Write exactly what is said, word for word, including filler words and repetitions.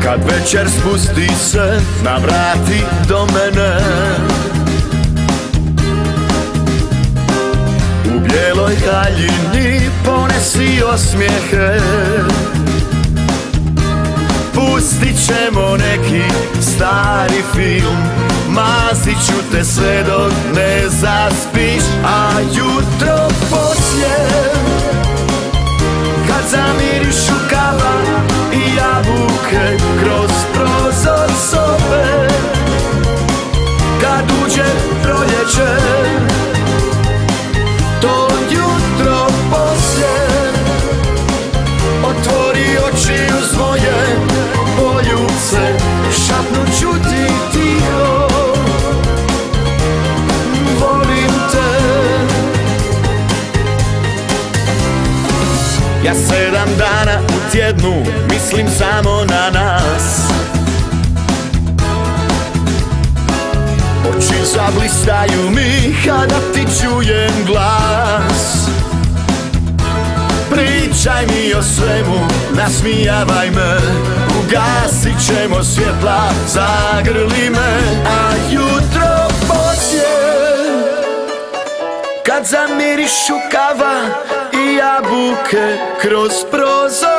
Kad večer spusti se, navrati do mene. U bijeloj haljini ponesi osmijehe. Pustit ćemo neki stari film, mazit ću te sve dok ne zaspiš. A jutro poslije, kad zamirišu kava i jabuke kroz prozor sobe, kad uđe proljeće, to jutro poslije, otvori oči uz moje poljubce, šapnut ću ti tiho, volim te. Ja sedam dana u tjednu mislim samo na nas. Oči zablistaju mi kada ti čujem glas. Pričaj mi o svemu, nasmijavaj me, ugasit ćemo svjetla, zagrli me. A jutro poslije, kad zamirišu kava i jabuke kroz prozor